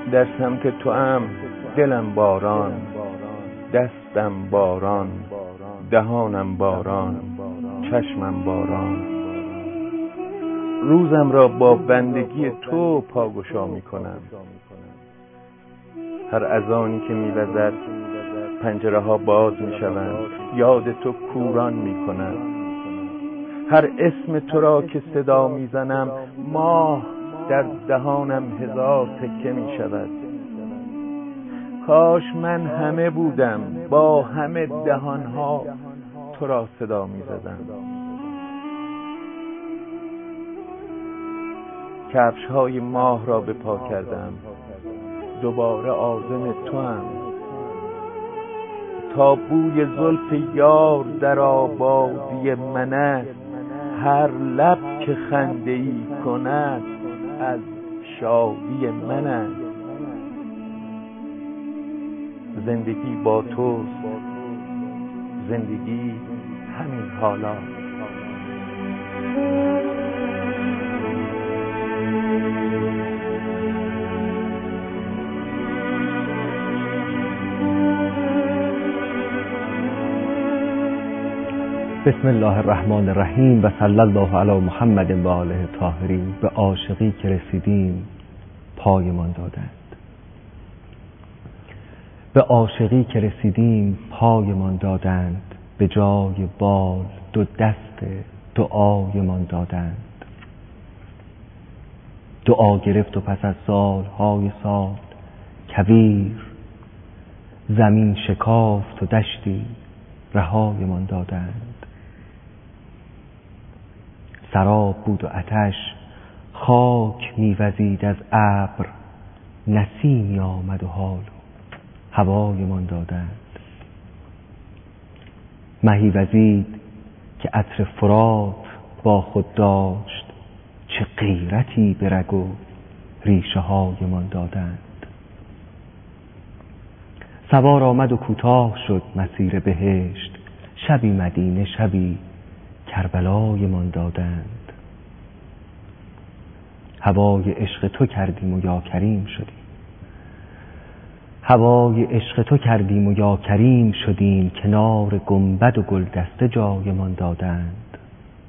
در سمت تو ام دلم باران، دستم باران، دهانم باران، چشمم باران. روزم را با بندگی تو پاگشا می کنم. هر اذانی که می وزد پنجره ها باز می شوند، یاد تو کوران می کنم. هر اسم تو را که صدا می زنم ماه در دهانم هزار تکه می شود. کاش من همه بودم با همه دهانها تو را صدا می زدم. کفش های ماه را به پا کردم، دوباره عازم تو هم. تا بوی زلف یار در آبادی من است، هر لب که خنده ای کند از شادی من است. زندگی با توست، زندگی همین حالا. بسم الله الرحمن الرحیم و صلی الله علی محمد و آله الطاهرین. به عاشقی که رسیدیم پایمان دادند، به عاشقی که رسیدیم پایمان دادند. به جای بال دو دست دعایمان دادند. دعا گرفت و پس از سالهای سال کویر، زمین شکافت و دشتی رهایمان دادند. سراب بود و آتش خاک می‌وزید از ابر، نسیمی آمد و حال هوایمان دادند. مهی وزید که عطر فرات با خود داشت، چه غیرتی به رگ و ریشه هایمان دادند. سوار آمد و کوتاه شد مسیر بهشت، شبی مدینه شبی کربلایمان دادند. هوای عشق تو کردیم و یا کریم شدیم، هوای عشق تو کردیم و یا کریم شدیم. کنار گنبد و گلدسته جایمان دادند.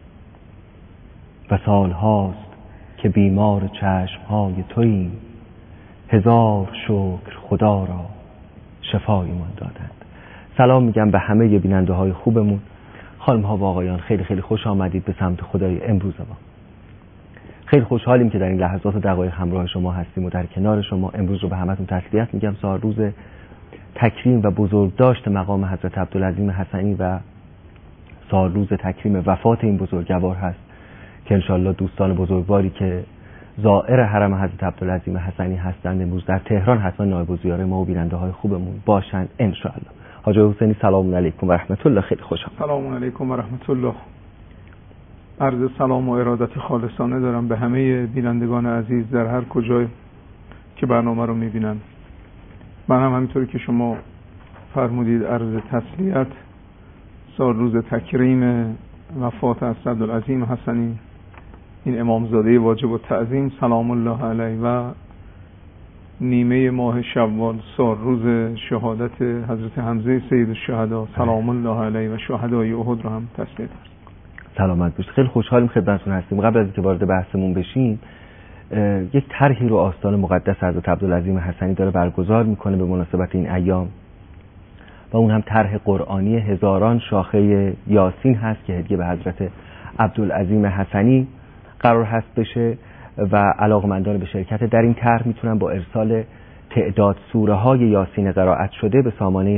و سالهاست که بیمار چشمهای توییم، هزار شکر خدا را شفایمان دادند. سلام میگم به همه بیننده های خوبمون. خانم ها و آقایان، خیلی خیلی خوش آمدید به سمت خدای امروز ما. خیلی خوشحالیم که در این لحظات و دقایق همراه شما هستیم و در کنار شما. امروز رو به همتون تسلیت میگم. سال روز تکریم و بزرگداشت مقام حضرت عبدالعظیم حسنی و سال روز تکریم وفات این بزرگوار هست که انشالله دوستان بزرگواری که زائر حرم حضرت عبدالعظیم حسنی هستند امروز در تهران حتما نایب الزیاره ما و بیننده های خوبمون باشن انشالله. حاج حسینی سلام علیکم و رحمت الله. خیلی خوشم. سلام علیکم و رحمت الله. عرض سلام و ارادت خالصانه دارم به همه بینندگان عزیز در هر کجای که برنامه رو میبینن. من هم همینطوری که شما فرمودید عرض تسلیت سال روز تکریم وفات حضرت عبدالعظیم حسنی، این امامزاده واجب التعظیم سلام الله علیه، و نیمه ماه شوال سال روز شهادت حضرت حمزه سید الشهدا سلام الله علیه و شهدای احد رو هم تسلیت هست. سلامت باشید. خیلی خوشحالیم خدمتتون هستیم. قبل از اینکه وارد بحثمون بشیم، یک طرحی رو آستان مقدس حضرت عبدالعظیم حسنی داره برگزار میکنه به مناسبت این ایام و اون هم طرح قرآنی هزاران شاخه یاسین هست که هدیه به حضرت عبدالعظیم حسنی قرار هست بشه و علاقمندان به شرکت در این طرح میتونن با ارسال تعداد سوره های یاسین قرائت شده به سامانه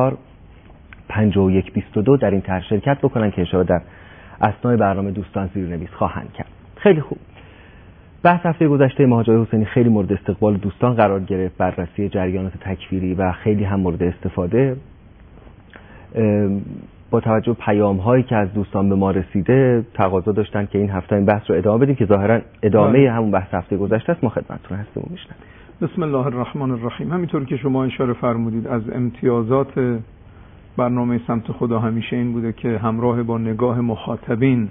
105122 در این طرح شرکت بکنن که اشاره در اثنای برنامه دوستان زیرنویس خواهند کرد. خیلی خوب. بحث هفته گذشته ما حاج حسینی خیلی مورد استقبال دوستان قرار گرفت، بررسی جریانات تکفیری و خیلی هم مورد استفاده. با توجه به پیام هایی که از دوستان به ما رسیده تقاضا داشتن که این هفته این بحث رو ادامه بدیم که ظاهرا ادامه همون بحث هفته گذشته است. ما خدمتتون هستیم و میشنویم. بسم الله الرحمن الرحیم. همینطور که شما اشاره فرمودید از امتیازات برنامه سمت خدا همیشه این بوده که همراه با نگاه مخاطبین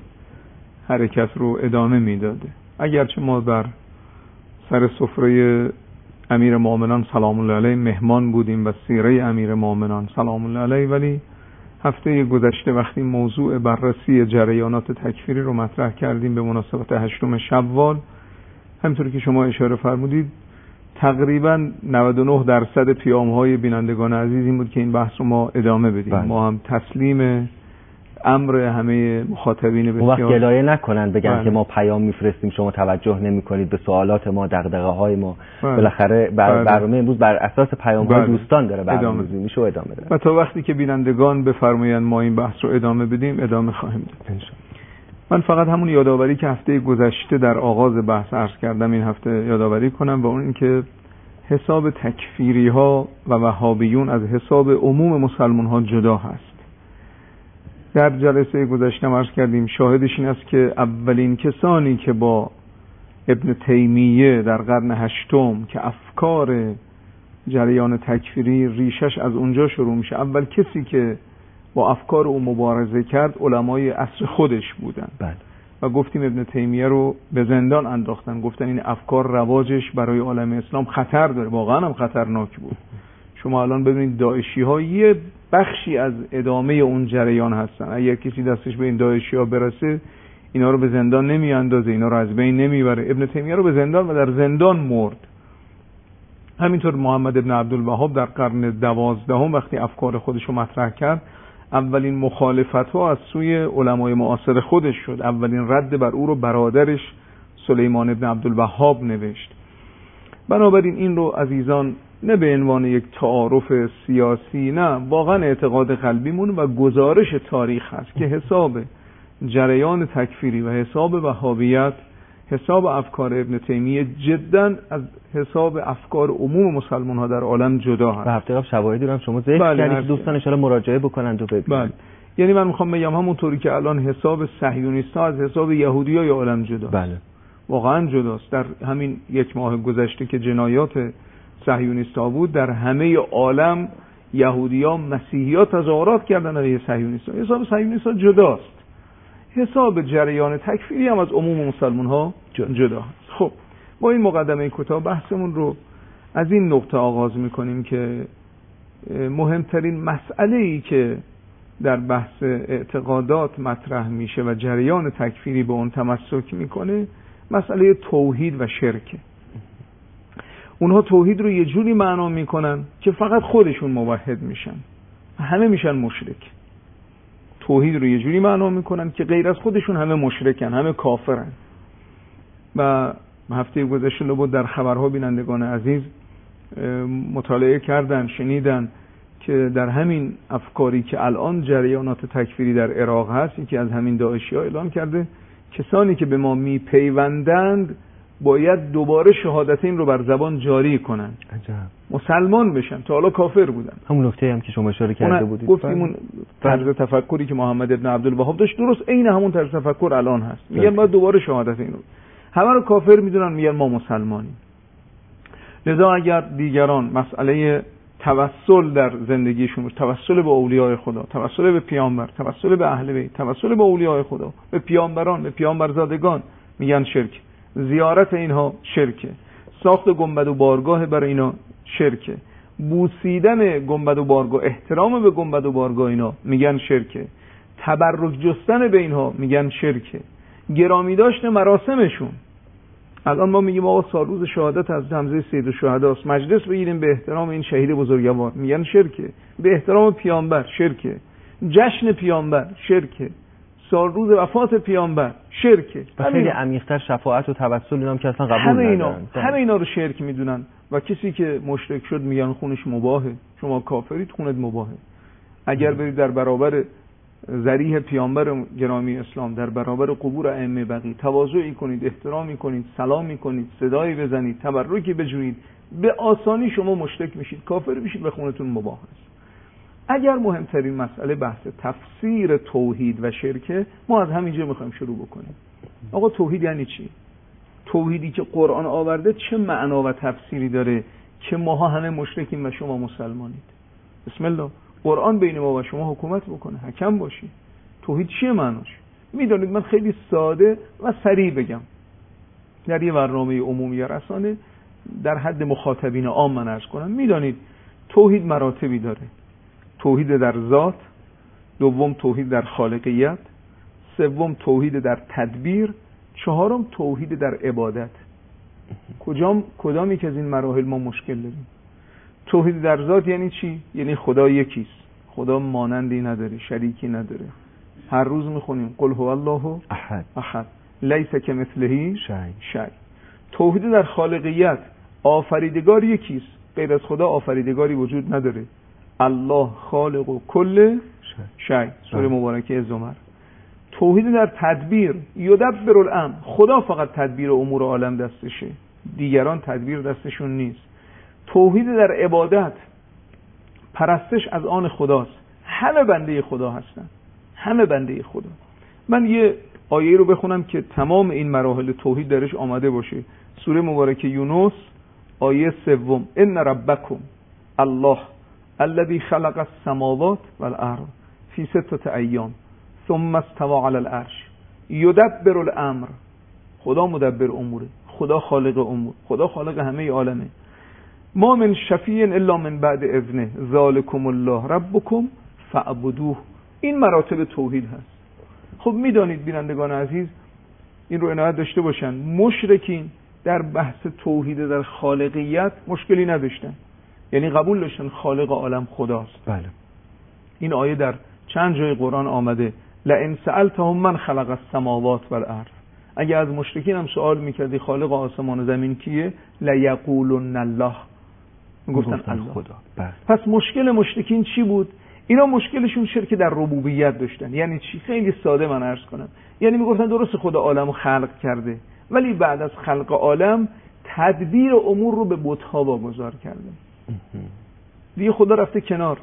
حرکت رو ادامه میداده. اگرچه ما بر سر سفره امیر مومنان سلام الله علیه مهمان بودیم و سیره امیر مومنان سلام الله علیه، ولی هفته گذشته وقتی موضوع بررسی جریانات تکفیری رو مطرح کردیم به مناسبت 8 شوال، همونطور که شما اشاره فرمودید تقریبا 99% پیام‌های بینندگان عزیز این بود که این بحث رو ما ادامه بدیم. ما هم تسلیم امر همه مخاطبین بسیار وقت گلایه نکنن بگن که ما پیام میفرستیم شما توجه نمی‌کنید به سوالات ما، دغدغه‌های ما. بالاخره برنامه امروز بر اساس پیام‌های دوستان داره برنامه‌ریزی میشه و ادامه داره. و تا وقتی که بینندگان بفرمایند ما این بحث رو ادامه بدیم ادامه خواهیم داد. من فقط همون یادآوری که هفته گذشته در آغاز بحث عرض کردم این هفته یادآوری کنم و اون اینکه حساب تکفیری ها و وهابیون از حساب عموم مسلمان ها جدا هست. در جلسه گذشته عرض کردیم شاهدش این است که اولین کسانی که با ابن تیمیه در قرن 8 که افکار جریان تکفیری ریشش از اونجا شروع میشه، اول کسی که با افکار او مبارزه کرد علمای عصر خودش بودن. و گفتیم ابن تیمیه رو به زندان انداختن، گفتن این افکار رواجش برای عالم اسلام خطر داره. واقعا هم خطرناک بود. شما الان ببینید داعشی ها یه بخشی از ادامه اون جریان هستن. اگر کسی دستش به این داعشی ها برسه اینا رو به زندان نمی اندازه، اینا رو از بین نمیبره. ابن تیمیه رو به زندان و در زندان مرد. همینطور محمد ابن عبدالوهاب در قرن 12 وقتی افکار خودش رو مطرح کرد اولین مخالفت ها از سوی علمای معاصر خودش شد. اولین رد بر او رو برادرش سلیمان ابن عبدالوهاب نوشت. بنابراین این رو عزیزان نه به عنوان یک تعارف سیاسی، نه واقعا اعتقاد قلبیمون و گزارش تاریخ هست که حساب جریان تکفیری و حساب وهابیت، حساب افکار ابن تیمیه جدا از حساب افکار عموم مسلمان ها در عالم جدا هست. و هفته قبل شواهدی رو هم شما ذکر کردید که دوستان ان شاء الله مراجعه بکنند و ببینند. یعنی من میخوام بگم همونطوری که الان حساب صهیونیست‌ها از حساب یهودی‌های عالم جداست. واقعا جداست. در همین 1 ماه گذشته که جنایات صهیونیست‌ها بود در همه عالم یهودی‌ها مسیحی‌ها تظاهرات کردن علیه صهیونیست‌ها. حساب صهیونیست‌ها جداست. حساب جریان تکفیری هم از عموم مسلمان ها جدا هست. خب با این مقدمه کوتاه بحثمون رو از این نقطه آغاز میکنیم که مهمترین مسئله‌ای که در بحث اعتقادات مطرح میشه و جریان تکفیری به اون تمسک میکنه مسئله توحید و شرکه. اونها توحید رو یه جوری معنا میکنن که فقط خودشون موحد میشن، همه میشن مشرک. توحید رو یه جوری معنا میکنن که غیر از خودشون همه مشرکن، همه کافرن. و هفته گذشته بود در خبرها بینندگان عزیز مطالعه کردن، شنیدن که در همین افکاری که الان جریانات تکفیری در عراق هست، یکی از همین داعشی ها اعلان کرده کسانی که به ما میپیوندند باید دوباره شهادتین رو بر زبان جاری کنن. عجب. مسلمان بشن. تا حالا کافر بودن. همون نکته هم که شما اشاره کرده بودید. گفتیم اون طرز تفکری که محمد ابن عبدالوهاب داشت درست عین همون طرز تفکر الان هست. میگن باید دوباره شهادتین رو. همه رو کافر میدونن، میگن ما مسلمانیم. لذا اگر دیگران مسئله توسل در زندگیشون، توسل به اولیاء خدا، توسل به پیامبر، توسل به اهل بیت، توسل به اولیاء خدا، به پیامبران، به پیامبرزادگان، میگن شرک. زیارت اینها شرکه. ساخت گنبد و بارگاه برای اینا شرکه. بوسیدن گنبد و بارگاه، احترام به گنبد و بارگاه اینا میگن شرکه. تبرک جستن به اینها میگن شرکه. گرامی داشتن مراسمشون. الان ما میگیم آقا سالروز شهادت از حمزه سید الشهداست، مجلس بگیریم به احترام این شهید بزرگوار، میگن شرکه. به احترام پیامبر شرکه. جشن پیامبر شرکه. سالروز وفات پیامبر شرکه. و خیلی عمیق‌تر شفاعت و توسل اینا هم که اصلا قبول ندارن. همه اینا رو شرک میدونن و کسی که مشرک شد میگن خونش مباهه. شما کافرید، خونت مباهه. اگر برید در برابر ذریح پیامبر گرامی اسلام، در برابر قبور ائمه بقی تواضعی کنید، احترامی کنید، سلامی کنید، صدایی بزنید، تبرکی بجویید، به آسانی شما مشرک میشید، کافر میشید و خونتون مباح است. اگر مهمترین مسئله بحث تفسیر توحید و شرکه، ما از همینجا میخوایم شروع بکنیم. آقا توحید یعنی چی؟ توحیدی که قرآن آورده چه معنا و تفسیری داره که ماها همه مشرکیم و شما مسلمانید؟ بسم الله. قرآن بین ما و شما حکومت بکنه، حکم باشی. توحید چیه معناش؟ میدونید من خیلی ساده و سریع بگم. در یه برنامه عمومی رسانه در حد مخاطبین عام من عرض کنم. میدانید توحید مراتبی داره: توحید در ذات، دوم توحید در خالقیت، سوم توحید در تدبیر، چهارم توحید در عبادت. کدامی که از این مراحل ما مشکل داریم؟ توحید در ذات یعنی چی؟ یعنی خدا یکیست، خدا مانندی نداره، شریکی نداره. هر روز میخونیم قل هو الله احد لیس کمثله شیء. توحید در خالقیت، آفریدگار یکیست، غیر از خدا آفریدگاری وجود نداره. الله خالق و کل شیء، سوره مبارکه زمر. توحید در تدبیر، یدبر الامر، خدا فقط تدبیر امور عالم دستشه، دیگران تدبیر دستشون نیست. توحید در عبادت، پرستش از آن خداست، همه بنده خدا هستن، همه بنده خدا. من یه آیه رو بخونم که تمام این مراحل توحید درش آمده باشه. سوره مبارکه یونس آیه 3: ان ربکم الله الذی خلق السماوات والارض فی 6 ایام ثم استوى علی العرش یدبر الامر. خدا مدبر اموره، خدا خالق امور، خدا خالق همه عالمه. ما من شفیع الا من بعد اذنه ذالکم الله ربکم فاعبدوه. این مراتب توحید هست. خب میدانید بینندگان عزیز، این رو عنایت داشته باشن، مشرکین در بحث توحید در خالقیت مشکلی نداشتن، یعنی قبول داشتن خالق عالم خداست. بله. این آیه در چند جای قرآن آمده: لئن سألتهم من خلق السماوات والارض. اگه از مشرکین هم سوال میکردی خالق آسمان و زمین کیه، لیقولن الله، میگفتن الله. خدا. بله. پس مشکل مشرکین چی بود؟ اینا مشکلشون شرک در ربوبیت داشتن. یعنی چی؟ خیلی ساده من عرض کنم. یعنی میگفتن درست خدا عالمو خلق کرده، ولی بعد از خلق عالم تدبیر امور رو به بت‌ها واگذار کرده. دیگه خدا رفته کنار.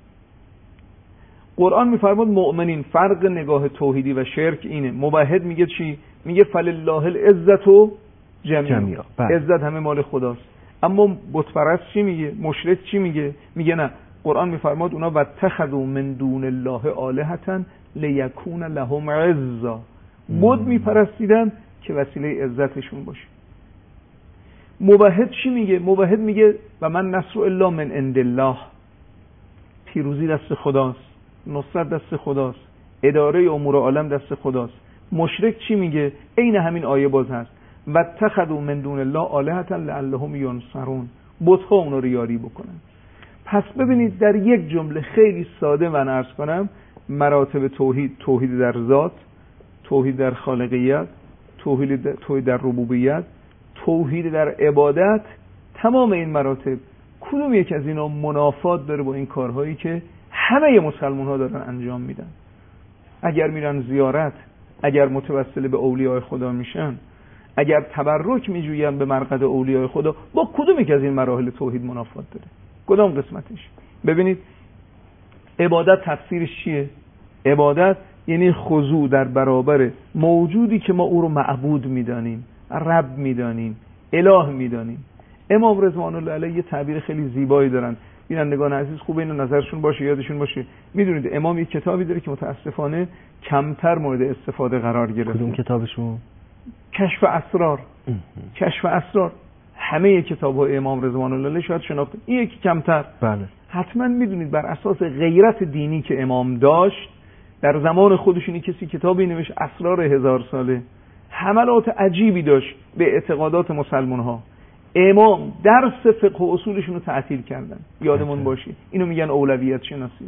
قرآن میفرماد مؤمنین، فرق نگاه توحیدی و شرک اینه. موحد میگه چی؟ میگه فلله العزة جمیعا، عزت همه مال خداست. اما بت پرست چی میگه؟ مشرک چی میگه؟ میگه نه. قرآن میفرماد اونا واتخذوا من دون الله آلهة لیکون لهم عزا. بت میپرستیدن که وسیله عزتشون باشه. موحد چی میگه؟ موحد میگه و من نصر الا من عند الله، پیروزی دست خداست، نصرت دست خداست، اداره امور عالم دست خداست. مشرک چی میگه؟ عین همین آیه باز هست: واتخذوا من دون الله آلهة لعلهم ینصرون. بت‌ها اونا رو یاری بکنن. پس ببینید در یک جمله خیلی ساده من عرض کنم مراتب توحید: توحید در ذات، توحید در خالقیت، توحید در ربوبیت، توحید در عبادت. تمام این مراتب کدوم یک از اینا منافات داره با این کارهایی که همه مسلمان ها دارن انجام میدن؟ اگر میرن زیارت، اگر متوسل به اولیاء خدا میشن، اگر تبرک میجوین به مرقد اولیاء خدا، با کدوم یک از این مراحل توحید منافات داره؟ کدام قسمتش؟ ببینید عبادت تفسیرش چیه؟ عبادت یعنی خضوع در برابر موجودی که ما او رو معبود میدانیم، رب میدانیم، اله میدانیم. امام رضوان الله علیه یه تعبیر خیلی زیبایی دارن. بینندگان عزیز خوب اینو نظرشون باشه، یادشون باشه. میدونید امام یک کتابی داره که متاسفانه کمتر مورد استفاده قرار گرفته. کدوم کتابشون؟ کشف اسرار. کشف اسرار همه کتاب‌های امام رضوان الله علیه شاید شناخته، این یکی کمتر. بله. حتما میدونید بر اساس غیرت دینی که امام داشت، در زمان خودشونی کسی کتابی نوشت اسرار 1000 ساله، حملات عجیبی داشت به اعتقادات مسلمان ها. امام درس فقه و اصولشون رو تعطیل کردن. یادمون باشه اینو میگن اولویت شناسی.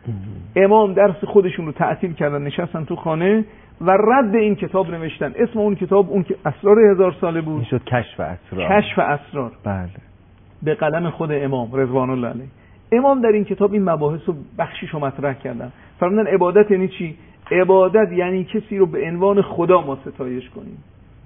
امام درس خودشون رو تعطیل کردن، نشستن تو خانه و رد این کتاب نوشتن. اسم اون کتاب اون که اسرار 1000 ساله بود میشد کشف اسرار. کشف اسرار. بله. به قلم خود امام رضوان الله علیه. امام در این کتاب این مباحث رو بخشیشو مطرح کردن. فرمودن عبادت یعنی چی؟ عبادت یعنی کسی رو به عنوان خدا ما ستایش کنیم.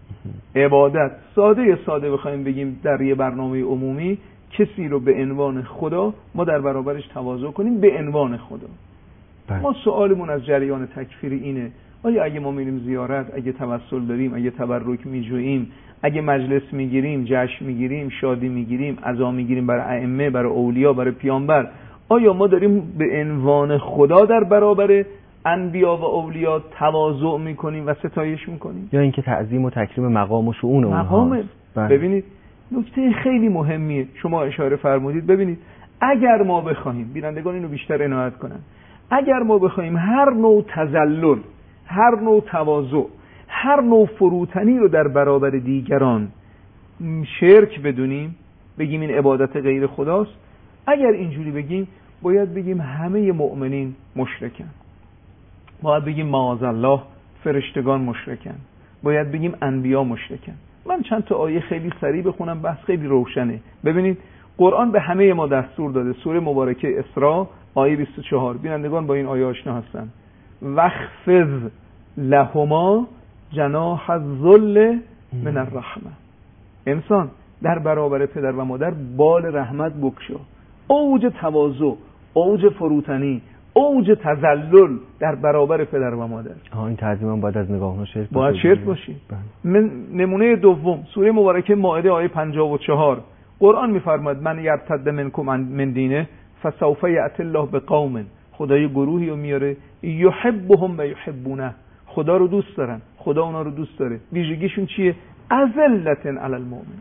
عبادت ساده بخوایم بگیم در یه برنامه عمومی، کسی رو به عنوان خدا ما در برابرش تواضع کنیم، به عنوان خدا. ما سوالمون از جریان تکفیری اینه: آیا اگه ما میریم زیارت، اگه توسل داریم، اگه تبرک میجوییم، اگه مجلس میگیریم، جشن میگیریم، شادی میگیریم، عزا میگیریم برای ائمه، برای اولیا، برای پیامبر، آیا ما داریم به عنوان خدا در برابر انبیا و اولیا تواضع میکنیم و ستایش میکنیم، یا اینکه تعظیم و تکریم مقام و شؤون اونها؟ ببینید نکته خیلی مهمیه شما اشاره فرمودید. ببینید اگر ما بخوایم، بینندگان اینو بیشتر عنایت کنن، اگر ما بخوایم هر نوع تذلل، هر نوع تواضع، هر نوع فروتنی رو در برابر دیگران شرک بدونیم، بگیم این عبادت غیر خداست، اگر اینجوری بگیم باید بگیم همه مؤمنین مشرکن، باید بگیم معاذالله فرشتگان مشرکن، باید بگیم انبیا مشرکن. من چند تا آیه خیلی سریع بخونم، بحث خیلی روشنه. ببینید قرآن به همه ما دستور داده. سوره مبارکه اسراء آیه 24، بینندگان با این آیه آشنا هستن. وخفض لهما جناح الذل من الرحمه. انسان در برابر پدر و مادر بال رحمت بکشا. اوج تواضع، اوج فروتنی، اوج تذلل در برابر پدر و مادر. این تعظیم هم باید از نگاه شرط باید شرط باشی. من نمونه دوم سوره مبارکه مائده آیه 54 قرآن میفرماد من یرتد منکم من دینه فسوف یأتی الله بقوم. خدای گروهی رو میاره یحبهم و یحبونه، خدا رو دوست دارن، خدا اونا رو دوست داره. ویژگیشون چیه؟ اذلة علی المؤمنین.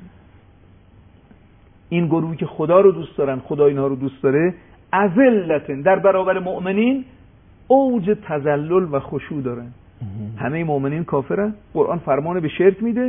این گروهی که خدا رو دوست دارن، خدا اینها رو دوست داره، اذلة در برابر مؤمنین اوج تذلل و خشوع دارن. همه مؤمنین کافرن، قرآن فرمان به شرک میده.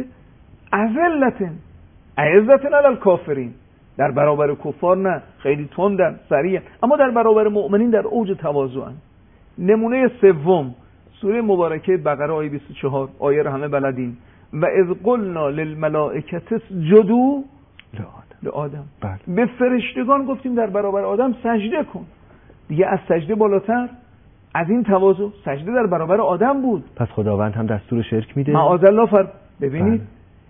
اذلة عزة علی الکافرین، در برابر کفار نه، خیلی تندن، سریعن، اما در برابر مؤمنین در اوج تواضعن. نمونه سوم سوره مبارکه بقره آیه 24 آیه رو همه بلدین. و اذ قلنا للملائکه اسجدوا لآدم. به فرشتگان گفتیم در برابر آدم سجده کن. دیگه از سجده بالاتر از این تواضع سجده در برابر آدم بود. پس خداوند هم دستور شرک میده. معاذالله ببینید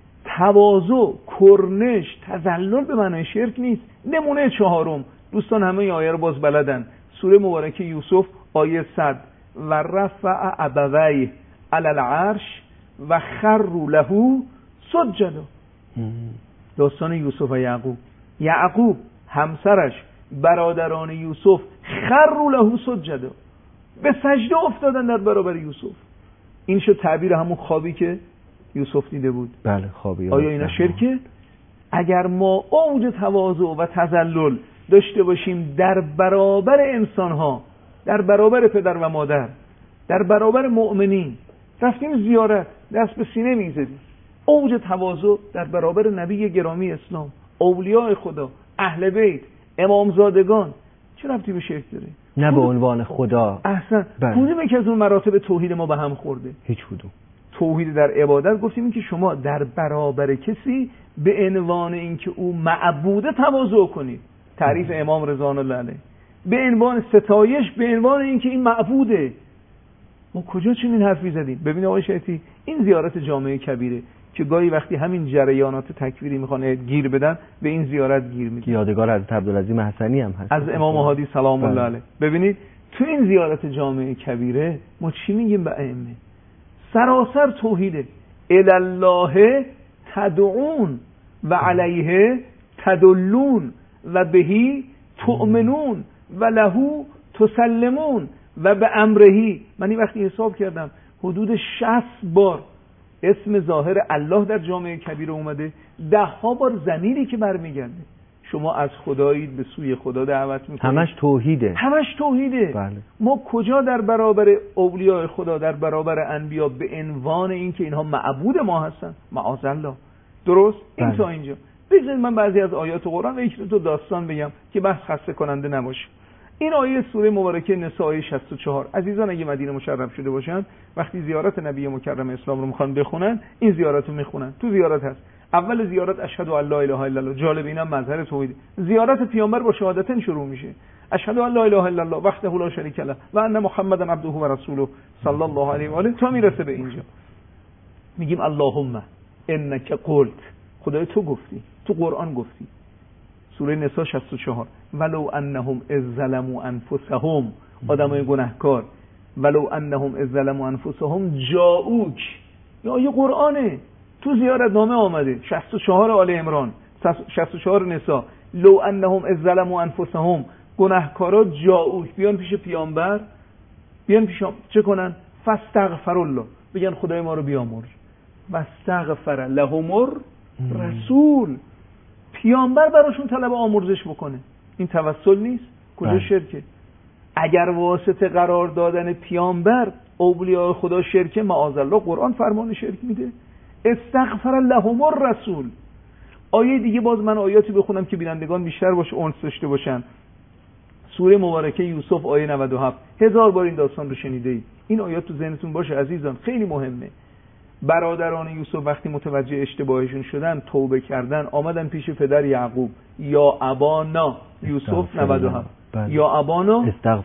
تواضع، کرنش، تذلل به معنای شرک نیست. نمونه چهارم دوستان همه این آیه رو باز بلدن. سوره مبارکه یوسف آیه 100 و رفع ابویه علی العرش و خروا له سجدا. داستان یوسف و یعقوب همسرش، برادران یوسف خروا له سجدا، به سجده افتادن در برابر یوسف. این شد تعبیر همون خوابی که یوسف دیده بود. بله خوابی. آیا اینا شرکه؟ اگر ما اوج تواضع و تذلل داشته باشیم در برابر انسان‌ها، در برابر پدر و مادر، در برابر مؤمنین، رفتیم زیارت دست به سینه می‌زدیم، اوج تواضع در برابر نبی گرامی اسلام، اولیاء خدا، اهل بیت، امامزادگان، چه ربطی به شرک داره؟ نه به عنوان خدا. احسن. کدومی که از اون مراتب توحید ما به هم خورده؟ هیچ کدوم. توحید در عبادت گفتیم این که شما در برابر کسی به عنوان اینکه او معبوده تواضع کنید. تعریف امام رضا الله علیه. به عنوان ستایش، به عنوان اینکه این معبوده. ما کجا چنین حرفی زدیم؟ ببین آقای شیطی، این زیارت جامعه کبیره که گاهی وقتی همین جریانات تکفیری میخوان گیر بدن به این زیارت گیر میدن. یادگار حضرت عبدالعظیم حسنی هم هست از امام هادی سلام الله علیه. ببینید تو این زیارت جامعه کبیره ما چی میگیم به ائمه؟ سراسر توحیده. الالله تدعون و علیه تدلون و بهی تؤمنون و لهو تسلمون و به امرهی. من این وقتی حساب کردم حدود 60 بار اسم ظاهر الله در جامعه کبیره اومده، 10 بار ضمیری که برمیگرده. شما از خدایید، به سوی خدا دعوت میکنید. همش توحیده. همش توحیده. بله. ما کجا در برابر اولیاء خدا، در برابر انبیا به عنوان اینکه اینها معبود ما هستن؟ معاذالله. درست؟ این بله. تا اینجا. بذارید من بعضی از آیات قرآن و یک دو داستان بگم که بحث خسته کننده نباشه. این آیه سوره مبارکه نساء آیه 64. عزیزان اگه مدینه مشرف شده باشن وقتی زیارت نبی مکرم اسلام رو میخوان بخونن این زیارت رو میخونن. تو زیارت هست اول زیارت اشهد ان لا اله الا الله. جالب اینم مظهر توحید. زیارت پیامبر با شهادتین شروع میشه. اشهد ان لا اله الا الله وحده لا شریک له و ان محمدا عبده و رسوله صلی الله علیه و آله تا میرسه به اینجا. میگیم اللهم انک قلت، خدای تو گفتی، تو قرآن گفتی. سوره نساء 64 ولو انهم اذ ظلموا انفسهم، آدمای گناهکار، ولو انهم اذ ظلموا انفسهم جاءوک، یا یه قرآنه تو زیارت نامه آمده. 64 آل عمران، 64 نساء، لو انهم اذ ظلموا انفسهم، گناهکارا جاءوک، بیان پیش پیامبر، بیان پیش چه کنن؟ فاستغفر الله، بگن خدای ما رو بیامرز. واستغفر لهم الرسول، پیامبر براشون طلب آمرزش بکنه. این توسل نیست؟ کجا شرکه؟ اگر واسطه قرار دادن پیامبر اولیاء خدا شرکه، معاذالله قرآن فرمان شرک میده. استغفر لهم الرسول. آیه دیگه باز من آیاتی بخونم که بینندگان بیشتر باشه اونس داشته باشن. سوره مبارکه یوسف آیه 97. 1000 بار این داستان رو شنیدید. این آیات تو ذهنتون باشه عزیزان، خیلی مهمه. برادران یوسف وقتی متوجه اشتباهشون شدن، توبه کردن، آمدن پیش پدر یعقوب. یا ابانا، یوسف 97. یا ابانا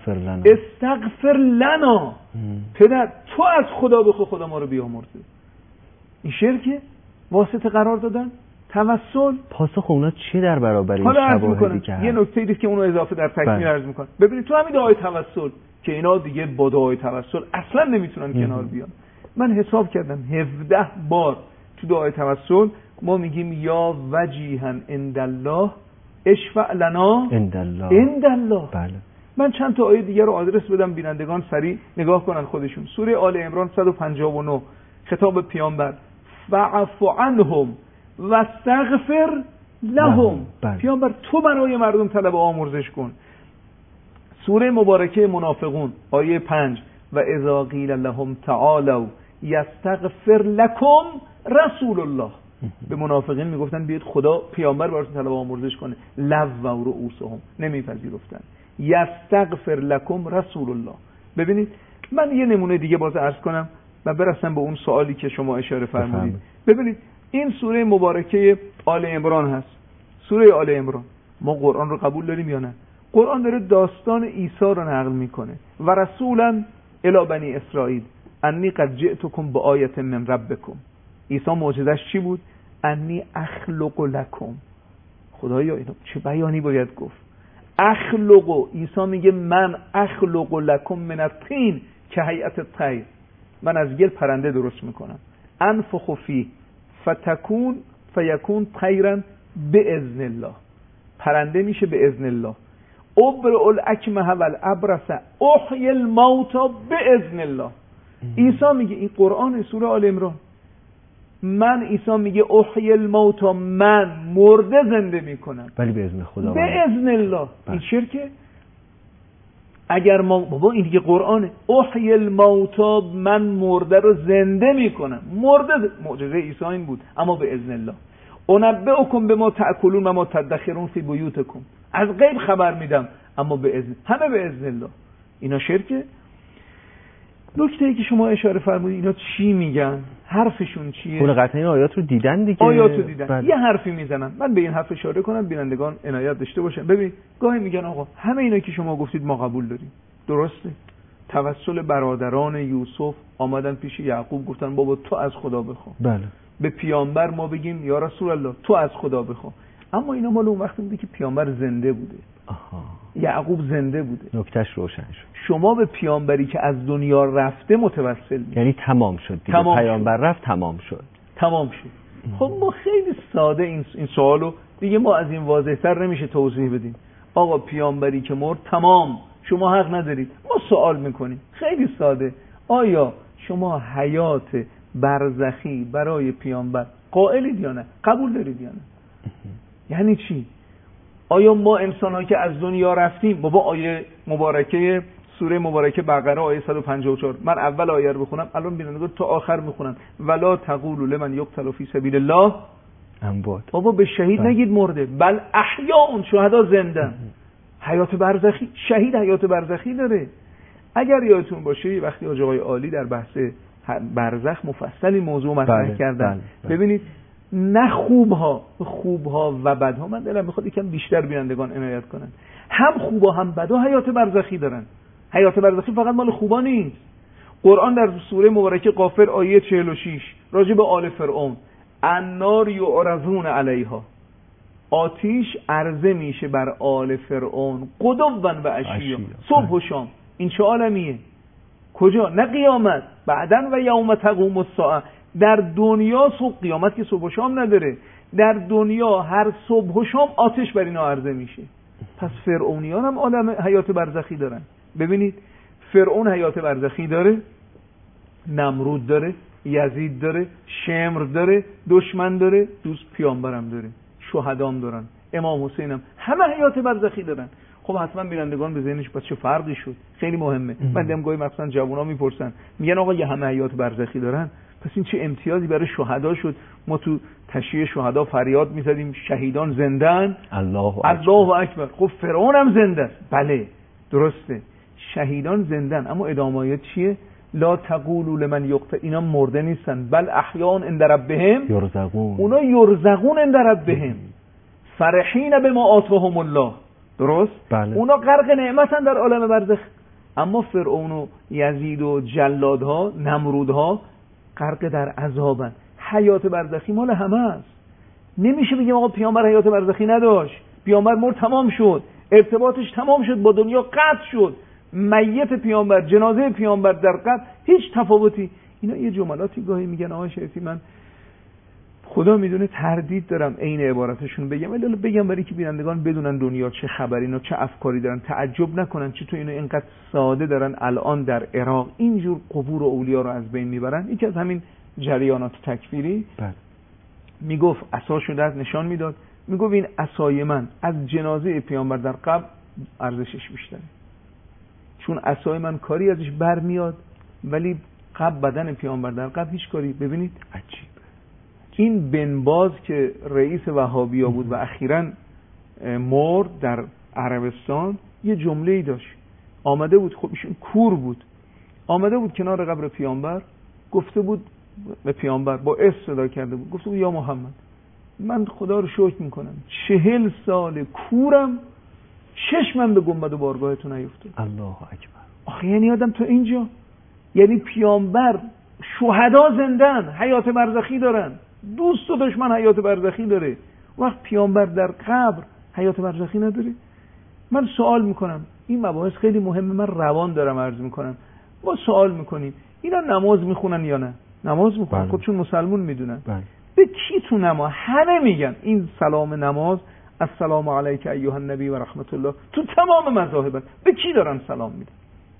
استغفر لنا. پدر تو از خدا بخوا خدا ما رو بیامرزه. این شرکه؟ واسطه قرار دادن؟ توسل؟ پاسخ اونا چیه در برابر این شواهدی که یه نکته دیگه که اونو اضافه در تکمیل عرض میکنم. ببینید تو همین دعای توسل که اینا دیگه با دعای توسل اصلا نمیتونن کنار بیان. من حساب کردم 17 بار تو دعای توسل ما میگیم یا وجیها عند الله اشفع لنا عند الله. بله. من چند تا آیه دیگه رو آدرس بدم بینندگان سریع نگاه کنن خودشون. سوره آل عمران 159 خطاب پیامبر، فاعف عنهم واستغفر لهم. پیامبر تو برای مردم طلب آمرزش کن. سوره مبارکه منافقون آیه 5، و اذا قیل لهم تعالوا یستغفر لکم رسول الله. به منافقین میگفتن بیاید خدا پیامبر براتون طلب آمرزش کنه. لووا رؤوسهم، نمیپذیرفتن. یستغفر لکم رسول الله. ببینید من یه نمونه دیگه باز عرض کنم و برسم به اون سوالی که شما اشاره فرمودید. ببینید این سوره مبارکه آل عمران هست. سوره آل عمران ما قرآن رو قبول داریم یا نه؟ قرآن داره داستان عیسی رو نقل میکنه. و رسولا الی بنی اسرائیل انی قد جئتکم بآیة من ربکم. عیسی معجزش چی بود؟ انی اخلق لکم. خدایا اینو چه بیانی باید گفت؟ اخلق. عیسی میگه من اخلق لکم من الطین که هیئت الطیر. من از گل پرنده درست میکنم. انفخ فیه فیکون طیرا باذن الله. پرنده میشه باذن الله. ابرئ الاکمه والابرص احیی الموتى باذن الله. عیسی میگه، این قرآن سوره آل عمران، من عیسی میگه احیی الموتى، من مرده زنده میکنم ولی به اذن خدا، باذن الله. این شرکه؟ اگر ما بابا این دیگه قرآنه. احیی الموتى، من مرده رو زنده میکنم. مرده معجزه عیسی این بود، اما باذن الله. انبئکم بما تأکلون و ما تدخرون فی بیوتکم. از غیب خبر میدم اما باذن، همه باذن الله. اینا شرکه؟ نکته‌ای که شما اشاره فرمودید اینا چی میگن؟ حرفشون چیه؟ خود قطعا این آیات رو دیدن دیگه. آیات رو دیدن. یه حرفی میزنن. من به این حرف اشاره کنم بینندگان عنایت داشته باشن. ببین گاهی میگن آقا همه اینا که شما گفتید ما قبول داریم. درسته. توسل برادران یوسف آمدن پیش یعقوب گفتن بابا تو از خدا بخوا. بله. به پیامبر ما بگیم یا رسول الله تو از خدا بخوا. اما اینا مال اون وقتی بوده که پیامبر زنده بوده. آها. یعقوب زنده بوده. نکتهش روشن شد. شما به پیامبری که از دنیا رفته متوسل میشید. یعنی تمام شد دیگه. پیامبر رفت تمام شد. تمام شد. خب ما خیلی ساده این سوالو دیگه ما از این واضح‌تر نمیشه توضیح بدیم. آقا پیامبری که مرد تمام، شما حق ندارید. ما سوال میکنیم خیلی ساده، آیا شما حیات برزخی برای پیامبر قائلید یا نه؟ قبول دارید یا نه؟ یعنی چی؟ آیا ما انسان‌ها که از دنیا رفتیم، بابا آیه مبارکه سوره مبارکه بقره آیه 154، من اول آیه رو بخونم الان ببینید تا آخر میخونم. ولا تقولوا لمن یقتل فی سبیل الله اموات. بابا به شهید نگید مرده، بل احیاء، شهدا زنده. حیات برزخی، شهید حیات برزخی داره. اگر یادتون باشه وقتی آقای عالی در بحث برزخ مفصلی موضوع مطرح کردن، ببینید نه خوبها و بدها، من دلم میخواد یکم بیشتر بینندگان عنایت کنن، هم خوبا هم بدا حیات برزخی دارن. حیات برزخی فقط مال خوبا نیست. قرآن در سوره مبارکه غافر آیه 46 راجع به آل فرعون، النار یعرضون علیها، آتیش عرضه میشه بر آل فرعون غدوا و عشیا، صبح و شام. این چه عالمیه؟ کجا؟ نه قیامت، بعدن و یوم تقوم الساعه. در دنیا صبح، قیامت که صبح و شام نداره، در دنیا هر صبح و شام آتش بر اینا عرضه میشه. پس فرعونیان هم عالم حیات برزخی دارن. ببینید فرعون حیات برزخی داره، نمرود داره، یزید داره، شمر داره، دشمن داره، دوست پیامبرم داره. شهدام دارن، امام حسین هم، همه حیات برزخی دارن. خب حتما بینندگان به ذهنش پس چه فرقی شد؟ خیلی مهمه. من دیدم گاهی مثلا جوونا میپرسن میگن آقا یه همه حیات برزخی دارن، پس این چه امتیازی برای شهدا شد؟ ما تو تشییع شهدا فریاد میزدیم شهیدان زنده‌اند، الله اکبر. خب فرعون هم زنده است. بله درسته، شهیدان زنده‌اند، اما ادامه آیات چیه؟ لا تقولوا لمن یقتل، اینا مرده نیستن، بل احیاء عند ربهم یرزقون، اونا یرزقون عند ربهم فرحین بما آتاهم الله. درست؟ بله. اونا غرق نعمتن در عالم برزخ. اما فرعون و یزید و جلادها، نمرودها غرق در عذابن. حیات برزخی مال همه است. نمیشه بگیم آقا پیامبر حیات برزخی نداشت، پیامبر مرد تمام شد، ارتباطش تمام شد با دنیا، قطع شد، میت پیامبر، جنازه پیامبر در قبر، هیچ تفاوتی. اینا یه جملاتی گاهی میگن آقا شریفی من خدا میدونه تردید دارم عین عبارتشون بگم، ولی بگم برای که بینندگان بدونن دنیا چه خبری، اینا چه افکاری دارن، تعجب نکنن چطور اینو اینقدر ساده دارن الان در عراق اینجور قبور اولیا رو از بین میبرن. یکی از همین جریانات تکفیری میگفت عصاشو در نشان میداد، میگفت این عصای من از جنازه پیامبر در قبر ارزشش بیشتره، چون عصای من کاری ازش برمیاد ولی قبر بدن پیامبر در قبر هیچ کاری. ببینید عجیب. این بن باز که رئیس وهابیا بود و اخیراً مرد در عربستان، یه جمله‌ای داشت. آمده بود، خب ایشون کور بود، آمده بود کنار قبر پیامبر، گفته بود به پیامبر با اس صدا کرده بود، گفته بود یا محمد من خدا رو شکر میکنم 40 سال کورم چشمم به گنبد و بارگاهتون نیفتاد. الله اکبر. آخه یعنی آدم تو اینجا، یعنی پیامبر شهدا زندن، حیات برزخی دارن، دوست و دشمن حیات برزخی داره، وقت پیامبر در قبر حیات برزخی نداره. من سوال میکنم، این مباحث خیلی مهمه، من روان دارم عرض میکنم. ما سوال میکنیم اینا نماز میخونن یا نه؟ نماز میخونن. خب چون مسلمون میدونن. به کی تو نماز؟ همه میگن این سلام نماز السلام علیک ایها النبی و رحمت الله، تو تمام مذاهب به کی دارن سلام میدن؟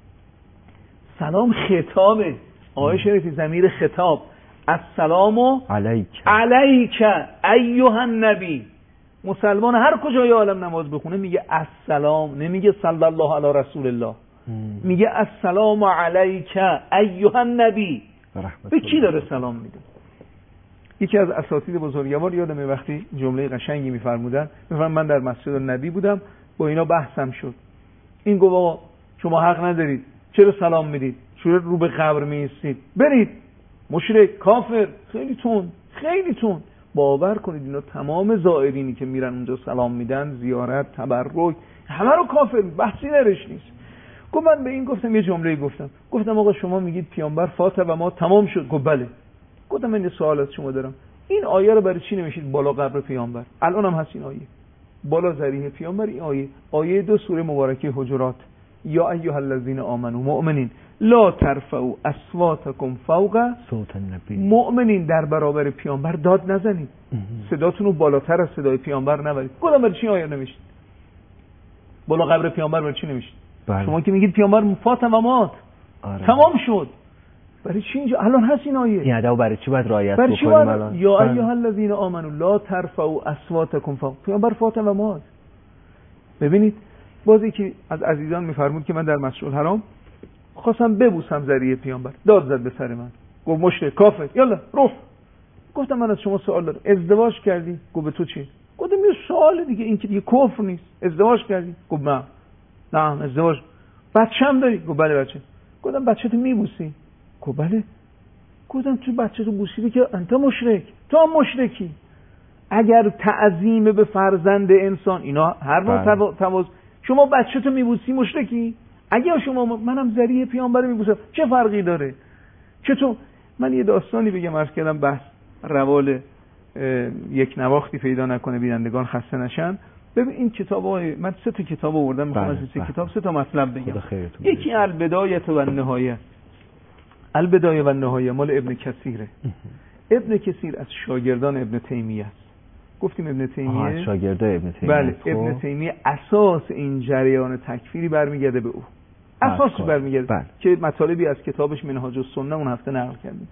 سلام خطابه آقای شریفی، ضمیر خطاب، السلام علیک ایها النبی. مسلمان هر کجای عالم نماز بخونه میگه السلام، نمیگه صلی الله علی رسول الله، میگه السلام علیک ایها النبی. به کی داره سلام میده؟ یکی از اساتید بزرگوار یادمه وقتی جمله قشنگی میفرمودن، من در مسجد نبی بودم، با اینا بحثم شد. این گفت آقا شما حق ندارید، چرا سلام میدید؟ چرا رو به قبر میایستید؟ برید. مشرک، کافر. خیلی تون. باور کنید اینا تمام زائرینی که میرن اونجا سلام میدن، زیارت، تبرک، همه رو کافر، بحثی درش نیست. گفت من به این گفتم، یه جمله گفتم آقا شما میگید پیامبر فات و ما تمام شد. گفت بله. گفتم من یه سوال از شما دارم، این آیه رو برای چی نمیشید بالا قبر پیامبر؟ الان هم هست این آیه بالا ذریح پیامبر. این آیه 2 سوره مبارکه حجرات، یا ایها الذین آمنوا مؤمنین لا ترفعوا اصواتکم فوق صوت النبی. مؤمنین در برابر پیامبر داد نزنید، صداتون رو بالاتر از صدای پیامبر نبرید. گفتم برای چی آیه نمیشید بالا قبر پیامبر؟ برای چی نمیشید؟ شما که میگید پیامبر فات و مات، تمام شد، برای چی اینجا الان هست این آیه؟ این ادب برای چی باید رعایت بکنیم الان؟ یا ایها الذین آمنوا لا ترفعوا اصواتکم فوق، پیامبر فات و مات. ببینید بازی که از عزیزان میفرمود که من در مسجد الحرام خواستم ببوسم ذریعه پیامبر، داد زد به سر من، گفت مشرک، کافر، یالا رو. گفتم من از شما سوال دارم، ازدواج کردی؟ گفت به تو چی؟ گفتم یه سوال دیگه، این که دیگه کفر نیست. ازدواج کردی؟ گفت نه ازدواج. بچه‌م داری؟ گفت بله بچه. گفتم بچه‌تو میبوسی؟ گفت بله. گفتم تو بچه‌تو بوسیدی که انت مشرک، تو هم مشرکی. اگر تعظیم به فرزند انسان، اینا هر نوع تواضع، شما بچه‌تو میبوسی مشرکی؟ اگه شما منم ذریعه پیامبر میبوسم چه فرقی داره؟ چطور؟ من یه داستانی بگم، عرض کردم بحث روال یک نواختی پیدا نکنه، بینندگان خسته نشن. ببین این کتابای من 3 تا کتاب آوردم، میخوام از 3 کتاب 3 تا مطلب بگم. یکی البدایه و النهایه. البدایه و النهایه مال ابن کثیره. ابن کثیر از شاگردان ابن تیمیه است. گفتیم ابن تیمیه از شاگردای ابن تیمیه. بله، ابن تیمیه اساس این جریان تکفیری برمیگرده به او. اساس برمیگرده که مطالبی از کتابش منهاج السنه اون هفته نقل کردیم.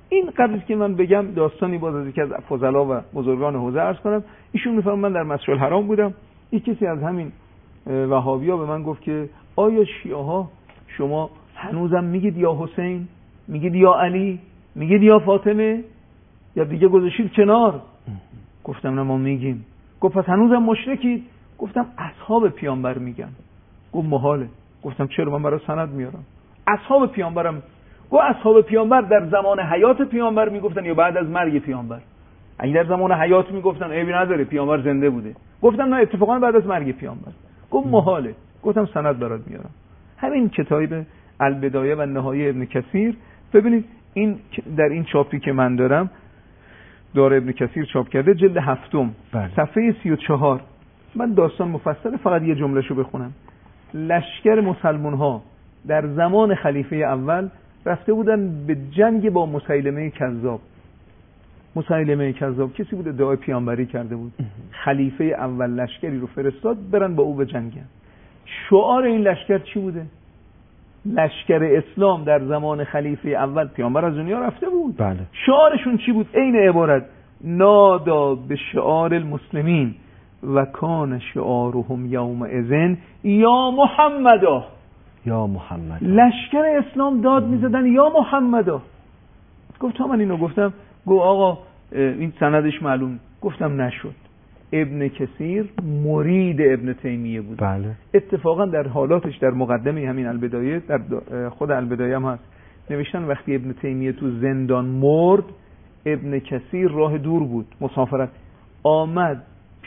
این قبل که من بگم داستانی باز از یکی از فضلا و بزرگان حوزه عرض کنم. ایشون میفرمایند من در مسجد الحرام بودم، یک کسی از همین وهابی‌ها به من گفت که آیا شیعه‌ها شما هنوزم میگید یا حسین، میگید یا علی، میگید یا فاطمه، یا دیگه گذاشتید کنار؟ گفتم نه ما میگیم. گفت پس هنوزم مشرکید؟ گفتم اصحاب پیامبر میگن. گفت محاله. گفتم چرا؟ من برای سند میارم. اصحاب پیامبرم. گفت اصحاب پیامبر در زمان حیات پیامبر میگفتن یا بعد از مرگ پیامبر؟ اگه در زمان حیات میگفتن عیبی نداره، پیامبر زنده بوده. گفتم نه اتفاقا بعد از مرگ پیامبر. گفت محاله. گفتم سند برات میارم. همین کتاب البدایه و نهایه ابن کثیر، ببینید این در این چاپی که من دارم داره ابن کثیر چاپ کرده، جلد 7 صفحه 34. من داستان مفصل فقط یه جملهشو بخونم. لشکر مسلمان ها در زمان خلیفه اول رفته بودن به جنگ با مسیلمه کذاب. مسیلمه کذاب کسی بود ادعای پیامبری کرده بود. خلیفه اول لشکری رو فرستاد برن با او به جنگن. شعار این لشکر چی بوده؟ لشکر اسلام در زمان خلیفه اول، پیامبر از دنیا رفته بود. بله. شعارشون چی بود؟ عین عبارت نادا به شعار المسلمین و کان شعارهم یومئذ یا محمدا. یا محمد. لشکر اسلام داد میزدن یا محمدا. گفت تا من اینو گفتم، گفت آقا این سندش معلوم. گفتم نشد. ابن کثیر مرید ابن تیمیه بود. بله. اتفاقا در حالاتش در مقدمه همین البدایه، در خود البدایه هم هست، نوشتن وقتی ابن تیمیه تو زندان مرد، ابن کثیر راه دور بود، مسافرت، آمد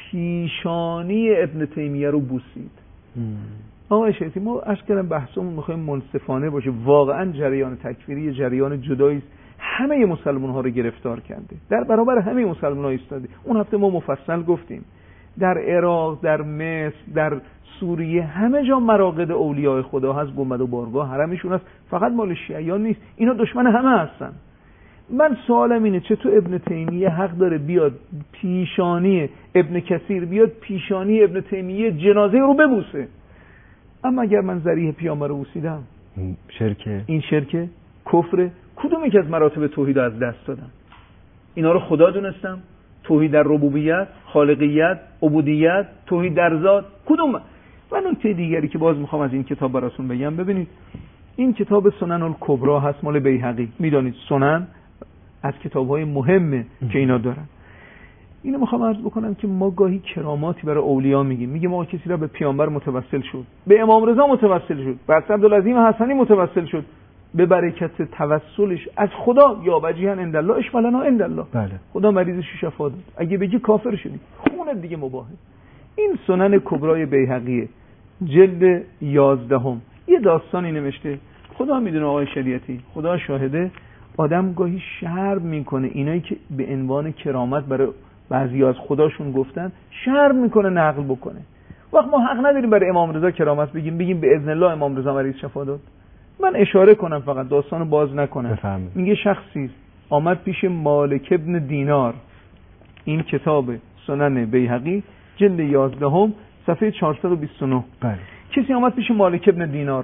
پیشانی ابن تیمیه رو بوسید. آقای شیخی ما عرض کردم بحثمون میخوایم منصفانه باشه. واقعا جریان تکفیری جریان جدایی است، همه مسلمان ها رو گرفتار کرده، در برابر همه مسلمان ها ایستاده. اون هفته ما مفصل گفتیم در عراق، در مصر، در سوریه، همه جا مراقد اولیاء خدا هست، گنبد و بارگاه حرمشون هست، فقط مال شیعیان نیست. اینا دشمن همه هستن. من سوالم اینه چطور ابن تیمیه حق داره بیاد پیشانی ابن کثیر، بیاد پیشانی ابن تیمیه جنازه رو ببوسه؟ اما اگر من ذریح پیامبر رو بوسیدم، شرکه، این شرکه، کفر، کدوم یک از مراتب توحید از دست دادم؟ اینا رو خدا دونستم؟ توحید در ربوبیت، خالقیت، عبودیت، توحید در ذات، کدوم؟ و نکته دیگری که باز میخوام از این کتاب براتون بگم، ببینید این کتاب سنن الکبرا هست، مال بیهقی. میدانید سنن از کتاب‌های مهمه که اینا دارن. اینو میخوام عرض بکنم که ما گاهی کراماتی برای اولیاء میگیم ما کسی را به پیامبر متوسل شد، به امام رضا متوسل شد، به عبدالعظیم حسنی متوسل شد، به برکت توسلش از خدا یا وجیها عند الله اشملنا عند الله. بله. خدا مریضش شفا داد. اگه بگی کافر شدی، خون دیگه مباهه. این سنن کبرای بیهقیه، جلد 11. یه داستانی نوشته. خدا میدونه آقای شریعتی، خدا شاهده، آدم گاهی شرم میکنه اینایی که به عنوان کرامت برای بعضی از خداشون گفتن، شرم میکنه نقل بکنه. وقت ما حق نداریم برای امام رضا کرامت بگیم به اذن الله امام رضا مریض شفا داد. من اشاره کنم فقط، داستانو باز نکنم. بفهمید. میگه شخصی آمد پیش مالک ابن دینار، این کتاب سنن بیهقی جلد 11 صفحه 429. بله. کسی آمد پیش مالک ابن دینار،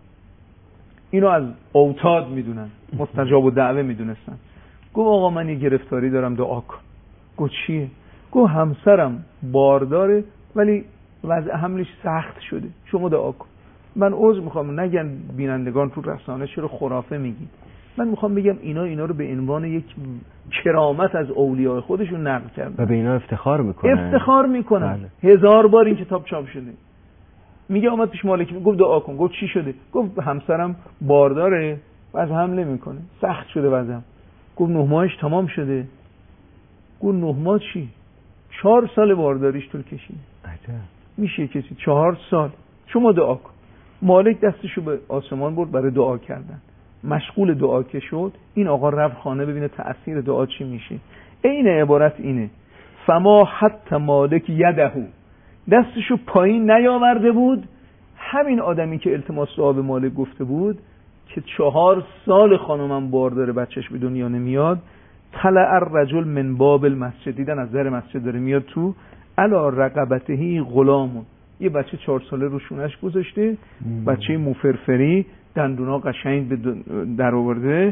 اینو از اوتاد میدونن، مستجاب و دعوه میدونستن. گفت آقا من یه گرفتاری دارم، دعا کن. گفت چیه؟ گفت همسرم بارداره ولی وضع حملش سخت شده، شما دعا کن. من عذر میخوام، نگن بینندگان تو رسانه چرا خرافه میگی. من میخوام بگم اینا رو به عنوان یک کرامت از اولیاء خودشون نقل کردن و به اینا افتخار میکنن. بله. 1000 بار این کتاب چاپ شده. میگه آمد پیش مالک، گفت دعا کن. گفت چی شده؟ گفت همسرم بارداره و از حمله میکنه، سخت شده وضعم. گفت 9 ماهش تمام شده. گفت 9 ماه چی؟ 4 سال بارداریش طول کشید. عجب. میشه کسی 4 سال؟ شما دعا کن. مالک دستشو به آسمان برد برای دعا کردن. مشغول دعا که شد، این آقا رفت خانه ببینه تأثیر دعا چی میشه. این عبارت اینه: فما حتی مالک یدهو، دستشو پایین نیاورده بود. همین آدمی که التماس دعا به مالک گفته بود که 4 سال خانمم بارداره، بچهش به دنیا نمیاد، طلع الرجل من باب المسجد، دیدن از در مسجد داره میاد تو، علی رقبته غلامون، یه بچه 4 ساله رو شونش گذاشته، بچه موفرفری، دندونا قشنگ در آورده،